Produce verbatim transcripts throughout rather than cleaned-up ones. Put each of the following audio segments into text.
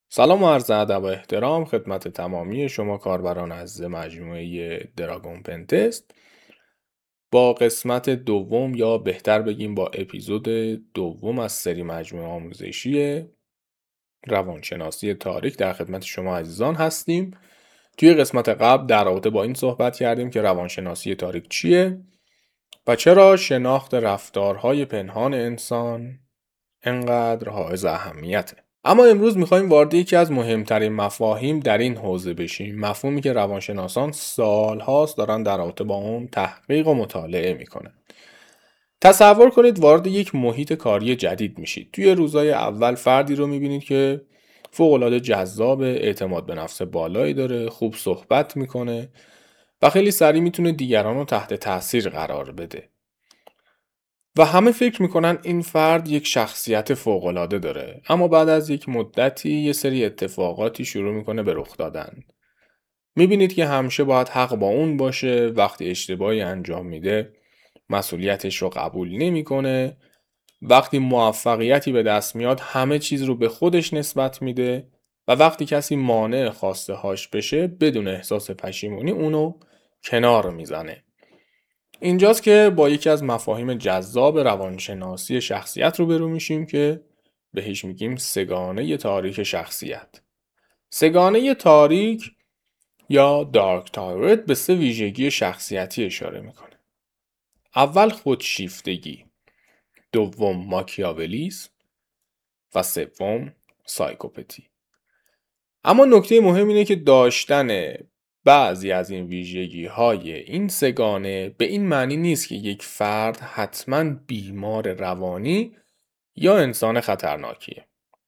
سلام و عرض ادب و احترام خدمت تمامی شما کاربران عزیز مجموعه دراگون پنتست با قسمت دوم یا بهتر بگیم با اپیزود دوم از سری مجموعه آموزشی روانشناسی تاریک در خدمت شما عزیزان هستیم. توی قسمت قبل در رابطه با این صحبت کردیم که روانشناسی تاریک چیه و چرا شناخت رفتارهای پنهان انسان انقدر حائز اهمیته. اما امروز میخوایم وارد یکی از مهمترین مفاهیم در این حوزه بشیم، مفهومی که روانشناسان سالهاست دارن در رابطه با اون تحقیق و مطالعه میکنن. تصور کنید وارد یک محیط کاری جدید میشید. توی روزهای اول فردی رو میبینید که فوق‌العاده جذاب، اعتماد به نفس بالایی داره، خوب صحبت میکنه و خیلی سریع میتونه دیگران رو تحت تاثیر قرار بده. و همه فکر میکنن این فرد یک شخصیت فوق‌العاده داره، اما بعد از یک مدتی یه سری اتفاقاتی شروع میکنه به رخ دادن. میبینید که همیشه باید حق با اون باشه، وقتی اشتباهی انجام میده مسئولیتش رو قبول نمیکنه، وقتی موفقیتی به دست میاد همه چیز رو به خودش نسبت میده و وقتی کسی مانع خواسته هاش بشه بدون احساس پشیمونی اونو کنار میزنه. اینجاست که با یکی از مفاهیم جذاب روانشناسی شخصیت روبرو میشیم که بهش میگیم سگانه تاریک شخصیت. سگانه تاریک یا دارک تایرت به سه ویژگی شخصیتی اشاره میکنه. اول خودشیفتگی، دوم ماکیاولیسم و سوم سایکوپتی. اما نکته مهم اینه که داشتن بعضی از این ویژگی های این سگانه به این معنی نیست که یک فرد حتما بیمار روانی یا انسان خطرناکیه.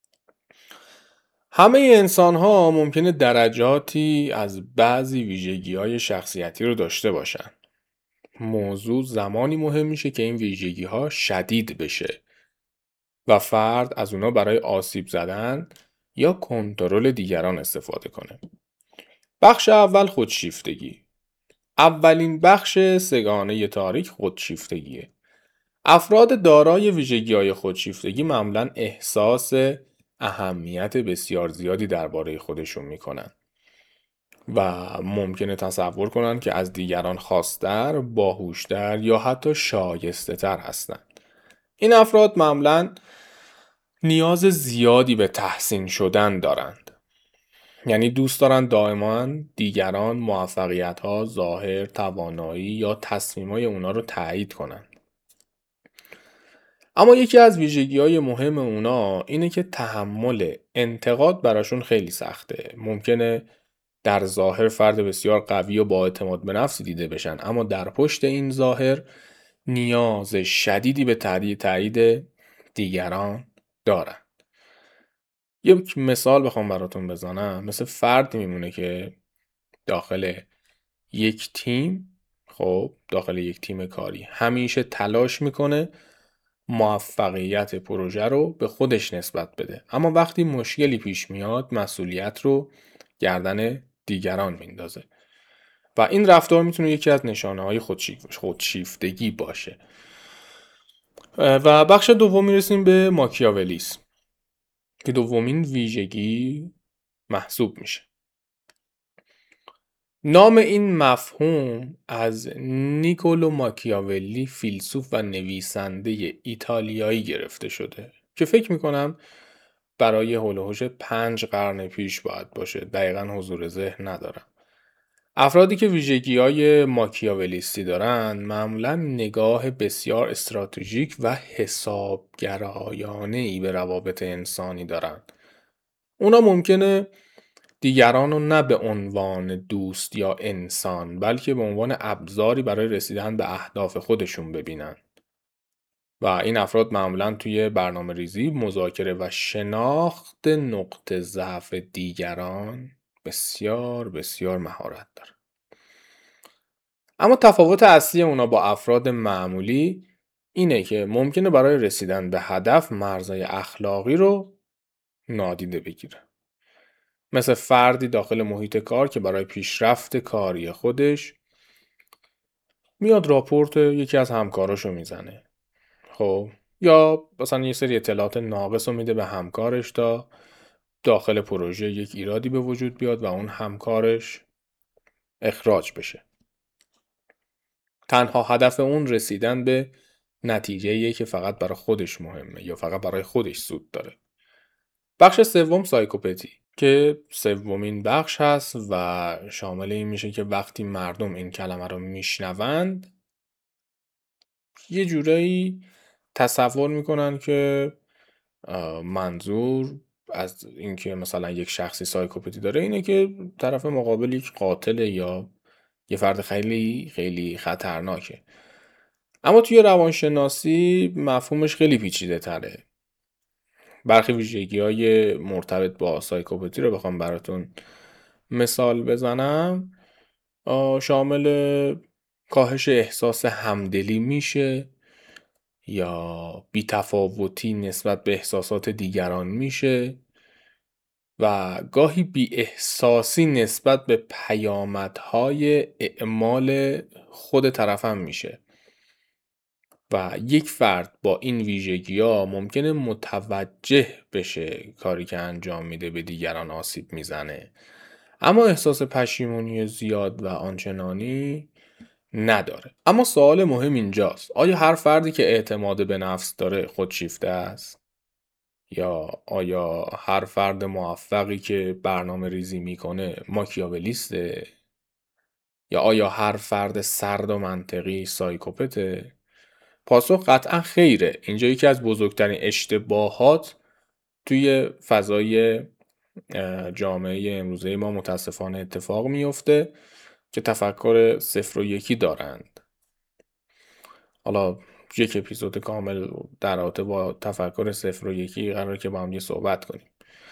همه انسان ها ممکنه درجاتی از بعضی ویژگی های شخصیتی رو داشته باشن. موضوع زمانی مهم میشه که این ویژگی ها شدید بشه و فرد از اونا برای آسیب زدن یا کنترل دیگران استفاده کنه. بخش اول خودشیفتگی. اولین بخش سگانه تاریک خودشیفتگیه. افراد دارای ویژگی‌های خودشیفتگی معمولاً احساس اهمیت بسیار زیادی درباره خودشون میکنن و ممکنه تصور کنن که از دیگران خاص‌تر، باهوشتر یا حتی شایسته‌تر هستن. این افراد معمولاً نیاز زیادی به تحسین شدن دارند. یعنی دوست دارن دائما دیگران موفقیت‌ها، ظاهر، توانایی یا تصمیم‌های اونا رو تایید کنن. اما یکی از ویژگی‌های مهم اونا اینه که تحمل انتقاد براشون خیلی سخته. ممکنه در ظاهر فرد بسیار قوی و با اعتماد به نفسی دیده بشن، اما در پشت این ظاهر نیاز شدیدی به تایید تایید دیگران دارن. یک مثال بخوام براتون بزنم، مثل فردی میمونه که داخل یک تیم خب داخل یک تیم کاری همیشه تلاش میکنه موفقیت پروژه رو به خودش نسبت بده، اما وقتی مشکلی پیش میاد مسئولیت رو گردن دیگران میندازه و این رفتار میتونه یکی از نشانه های خودشیفتگی باشه. و بخش دوم میرسیم به ماکیاولیسم که دومین ویژگی محسوب میشه. نام این مفهوم از نیکولو ماکیاولی، فیلسوف و نویسنده ایتالیایی گرفته شده که فکر میکنم برای هول و هوش پنج قرن پیش باید باشه، دقیقا حضور ذهن ندارم. افرادی که ویژگی‌های ماکیاولیستی دارن معمولا نگاه بسیار استراتژیک و حسابگرایانه‌ای به روابط انسانی دارن. اونا ممکنه دیگران رو نه به عنوان دوست یا انسان بلکه به عنوان ابزاری برای رسیدن به اهداف خودشون ببینن و این افراد معمولا توی برنامه ریزی، مذاکره و شناخت نقطه ضعف دیگران بسیار بسیار مهارت دارن. اما تفاوت اصلی اونا با افراد معمولی اینه که ممکنه برای رسیدن به هدف مرزهای اخلاقی رو نادیده بگیره. مثل فردی داخل محیط کار که برای پیشرفت کاری خودش میاد راپورت یکی از همکاراشو میزنه، خب یا مثلا یه سری اطلاعات ناقص رو میده به همکارش تا داخل پروژه یک ایرادی به وجود بیاد و اون همکارش اخراج بشه. تنها هدف اون رسیدن به نتیجه‌ایه که فقط برای خودش مهمه یا فقط برای خودش سود داره. بخش سوم سایکوپتی که سومین بخش هست و شامل این میشه که وقتی مردم این کلمه رو میشنوند یه جورایی تصور میکنن که منظور از اینکه مثلا یک شخصی سایکوپتی داره اینه که طرف مقابل یک قاتله یا یه فرد خیلی خیلی خطرناکه. اما توی روانشناسی مفهومش خیلی پیچیده تره. برخی ویژگی های مرتبط با سایکوپاتی رو بخوام براتون مثال بزنم شامل کاهش احساس همدلی میشه یا بی‌تفاوتی نسبت به احساسات دیگران میشه و گاهی بی احساسی نسبت به پیامدهای اعمال خود طرف هم میشه و یک فرد با این ویژگی ها ممکنه متوجه بشه کاری که انجام میده به دیگران آسیب میزنه، اما احساس پشیمونی زیاد و آنچنانی نداره. اما سوال مهم اینجاست، آیا هر فردی که اعتماد به نفس داره خودشیفته است؟ یا آیا هر فرد موفقی که برنامه ریزی میکنه ماکیاولیسته؟ یا آیا هر فرد سرد و منطقی سایکوپته؟ پاسخ قطعا خیره. اینجا یکی از بزرگترین اشتباهات توی فضای جامعه امروزه ما متاسفانه اتفاق میفته که تفکر صفر و یکی دارند. حالا یک اپیزود کامل در رابطه با تفکر صفر و یکی قراره که با هم یه صحبت کنیم.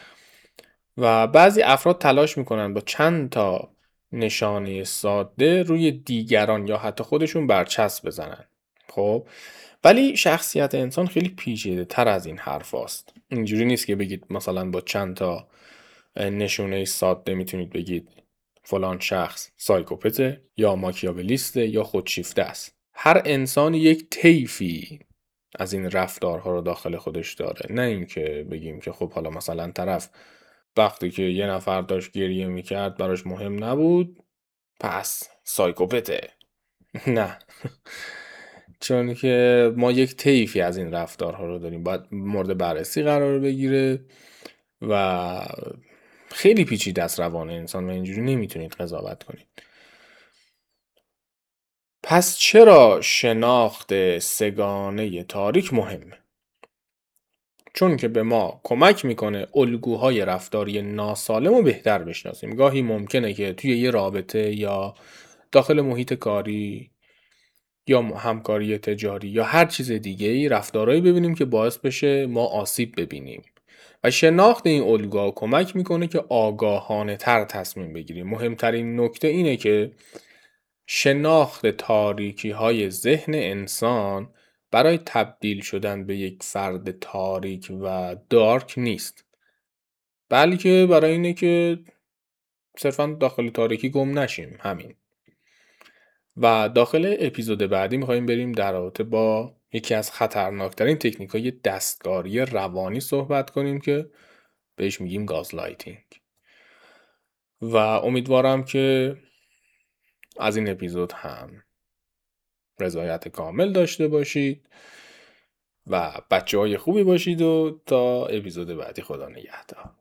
و بعضی افراد تلاش میکنن با چند تا نشانه ساده روی دیگران یا حتی خودشون برچسب بزنن. خب ولی شخصیت انسان خیلی پیچیده تر از این حرف هست. اینجوری نیست که بگید مثلا با چند تا نشونه ساده میتونید بگید فلان شخص سایکوپته یا ماکیاولیسته یا خودشیفته است. هر انسان یک طیفی از این رفتارها رو داخل خودش داره، نه اینکه بگیم که خب حالا مثلا طرف وقتی که یه نفر داشت گریه میکرد براش مهم نبود پس سایکوپته. نه، چون که ما یک طیفی از این رفتارها رو داریم، باید مورد بررسی قرار بگیره و خیلی پیچیده است روان انسان و اینجوری نمیتونید قضاوت کنید. پس چرا شناخت سگانه تاریک مهمه؟ چون که به ما کمک میکنه الگوهای رفتاری ناسالم رو بهتر بشناسیم. گاهی ممکنه که توی یه رابطه یا داخل محیط کاری یا همکاری تجاری یا هر چیز دیگه ای رفتارهایی ببینیم که باعث بشه ما آسیب ببینیم و شناخت این الگوها کمک میکنه که آگاهانه تر تصمیم بگیریم. مهمترین نکته اینه که شناخت تاریکی های ذهن انسان برای تبدیل شدن به یک فرد تاریک و دارک نیست، بلکه برای اینه که صرفا داخل تاریکی گم نشیم. همین. و داخل اپیزود بعدی میخواییم بریم در رابطه با یکی از خطرناکترین تکنیک‌های دستکاری روانی صحبت کنیم که بهش میگیم گازلایتینگ. و امیدوارم که از این اپیزود هم رضایت کامل داشته باشید و بچه های خوبی باشید و تا اپیزود بعدی خدا نگهدار.